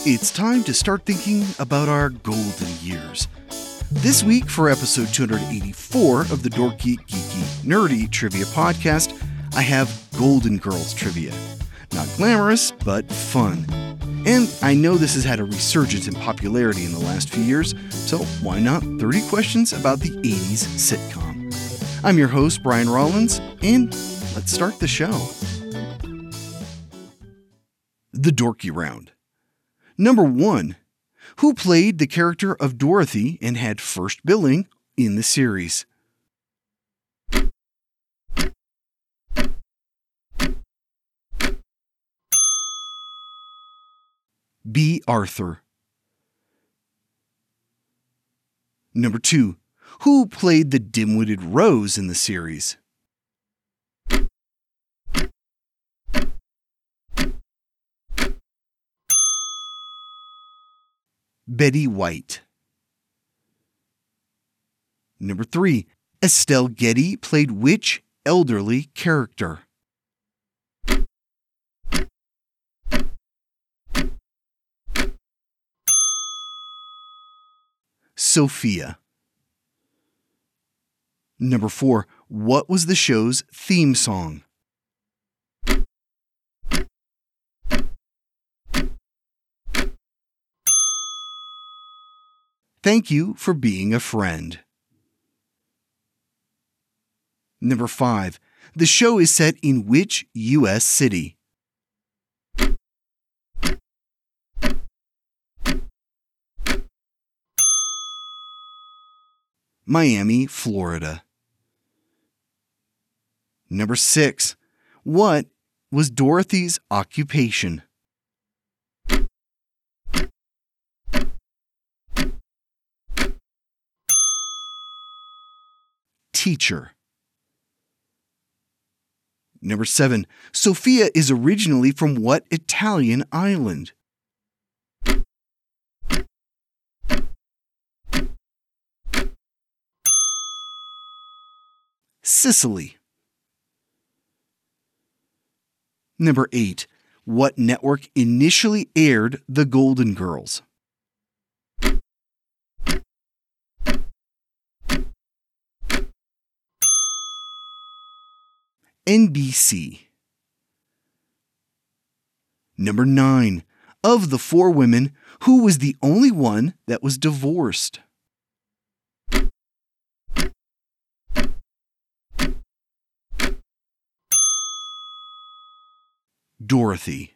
It's time to start thinking about our golden years. This week, for episode 284 of the Dorky, Geeky, Nerdy Trivia Podcast, I have Golden Girls trivia. Not glamorous, but fun. And I know this has had a resurgence in popularity in the last few years, so why not 30 questions about the 80s sitcom? I'm your host, Brian Rollins, and let's start the show. The Dorky Round. Number 1. Who played the character of Dorothy and had first billing in the series? B. Arthur. Number 2. Who played the dim-witted Rose in the series? Betty White. Number 3. Estelle Getty played which elderly character? Sophia. Number 4. What was the show's theme song? Thank you for being a friend. Number 5. The show is set in which U.S. city? Miami, Florida. Number 6. What was Dorothy's occupation? Teacher. Number 7. Sophia is originally from what Italian island? Sicily. Number 8. What network initially aired The Golden Girls? NBC. Number 9. Of the 4 women, who was the only one that was divorced? Dorothy.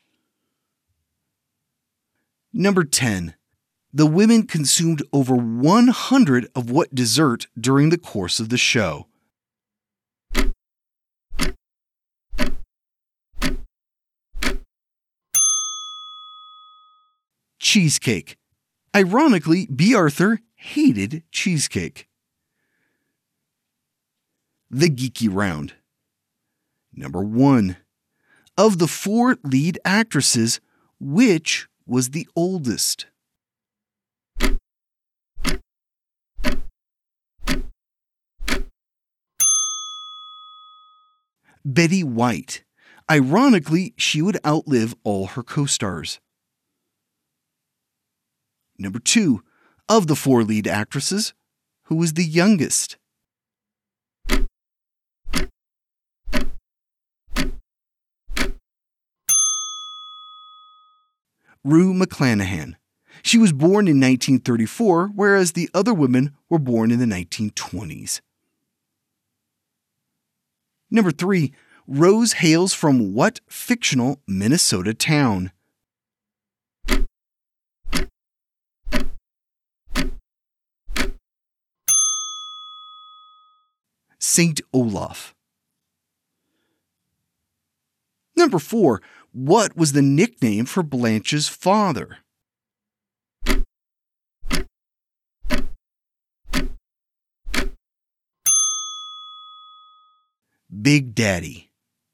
Number 10. The women consumed over 100 of what dessert during the course of the show? Cheesecake. Ironically, B. Arthur hated cheesecake. The Geeky Round. Number 1. Of the 4 lead actresses, which was the oldest? Betty White. Ironically, she would outlive all her co-stars. Number 2. Of the 4 lead actresses, who was the youngest? Rue McClanahan. She was born in 1934, whereas the other women were born in the 1920s. Number 3. Rose hails from what fictional Minnesota town? St. Olaf. Number 4. What was the nickname for Blanche's father? Big Daddy.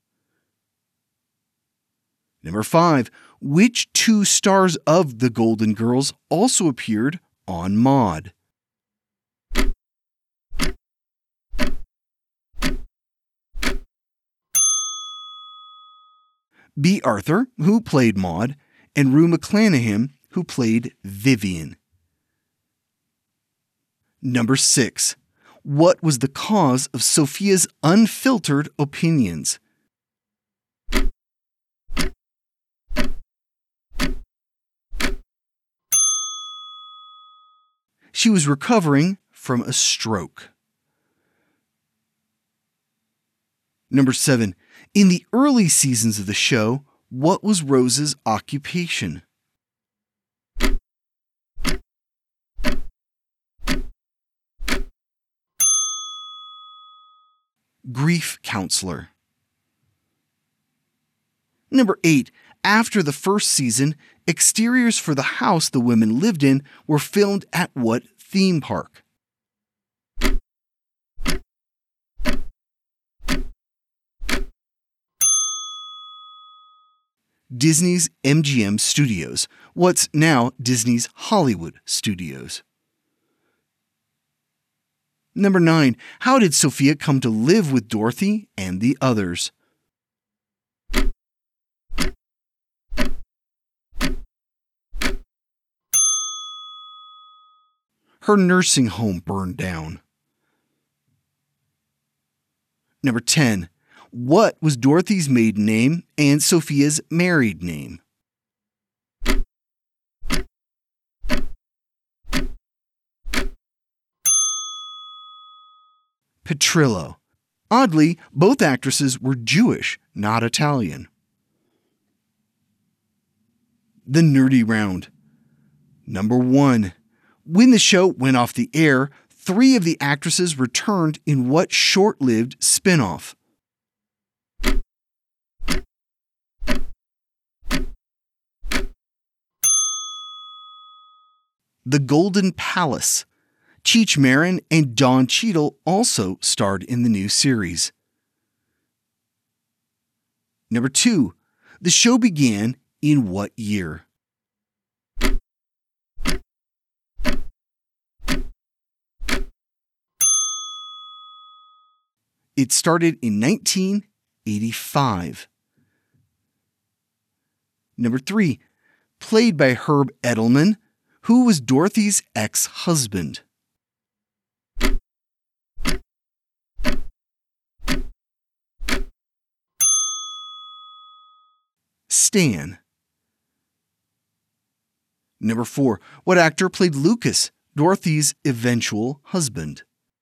Number 5. Which 2 stars of The Golden Girls also appeared on Maude? B. Arthur, who played Maude, and Rue McClanahan, who played Vivian. Number 6. What was the cause of Sophia's unfiltered opinions? She was recovering from a stroke. Number 7. In the early seasons of the show, what was Rose's occupation? Grief counselor. Number 8. After the first season, exteriors for the house the women lived in were filmed at what theme park? Disney's MGM Studios, what's now Disney's Hollywood Studios. Number 9. How did Sophia come to live with Dorothy and the others? Her nursing home burned down. Number 10. What was Dorothy's maiden name and Sophia's married name? Petrillo. Oddly, both actresses were Jewish, not Italian. The Nerdy Round. Number 1. When the show went off the air, 3 of the actresses returned in what short-lived spin-off? The Golden Palace. Cheech Marin and Don Cheadle also starred in the new series. Number 2. The show began in what year? It started in 1985. Number 3. Played by Herb Edelman, who was Dorothy's ex-husband? Stan. Number 4. What actor played Lucas, Dorothy's eventual husband?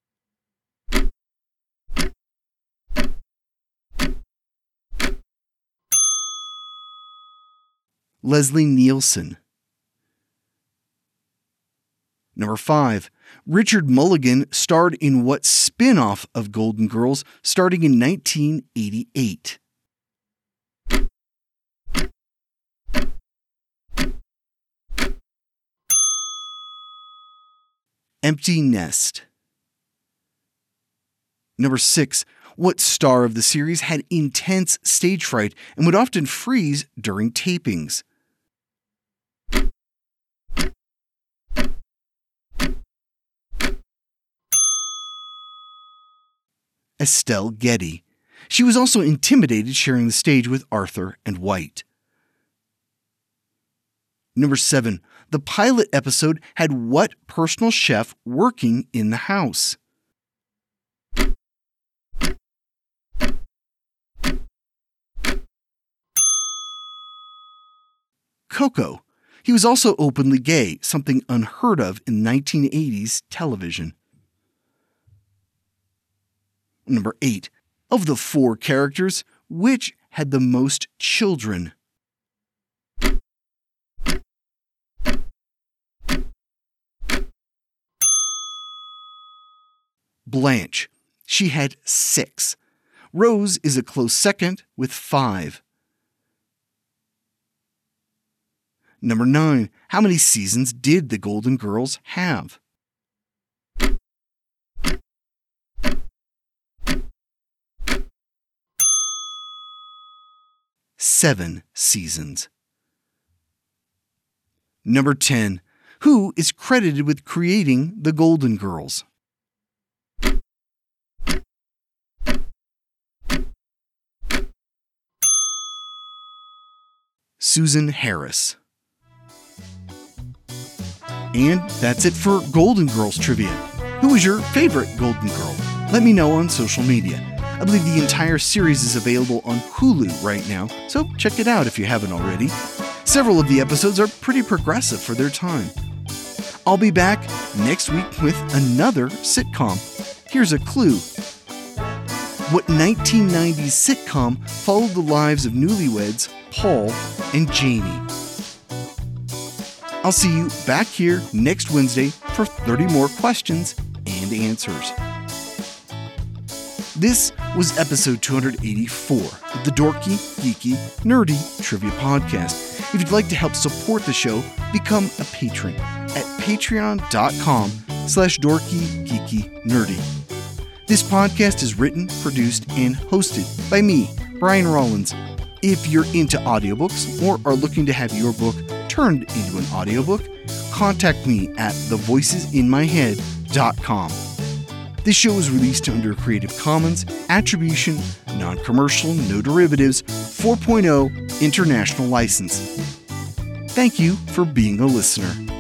Leslie Nielsen. Number 5. Richard Mulligan starred in what spin-off of Golden Girls starting in 1988? Empty Nest. Number 6. What star of the series had intense stage fright and would often freeze during tapings? Estelle Getty. She was also intimidated sharing the stage with Arthur and White. Number 7. The pilot episode had what personal chef working in the house? Coco. He was also openly gay, something unheard of in 1980s television. Number 8. Of the 4 characters, which had the most children? Blanche. She had 6. Rose is a close second with 5. Number 9. How many seasons did the Golden Girls have? Seven seasons. Number 10. Who is credited with creating the Golden Girls? Susan Harris. And that's it for Golden Girls Trivia. Who is your favorite Golden Girl? Let me know on social media. I believe the entire series is available on Hulu right now, so check it out if you haven't already. Several of the episodes are pretty progressive for their time. I'll be back next week with another sitcom. Here's a clue. What 1990s sitcom followed the lives of newlyweds Paul and Jamie? I'll see you back here next Wednesday for 30 more questions and answers. This was episode 284 of the Dorky, Geeky, Nerdy Trivia Podcast. If you'd like to help support the show, become a patron at patreon.com/dorkygeekynerdy. This podcast is written, produced, and hosted by me, Brian Rollins. If you're into audiobooks or are looking to have your book turned into an audiobook, contact me at thevoicesinmyhead.com. This show is released under Creative Commons Attribution, Non-Commercial, No Derivatives 4.0 International License. Thank you for being a listener.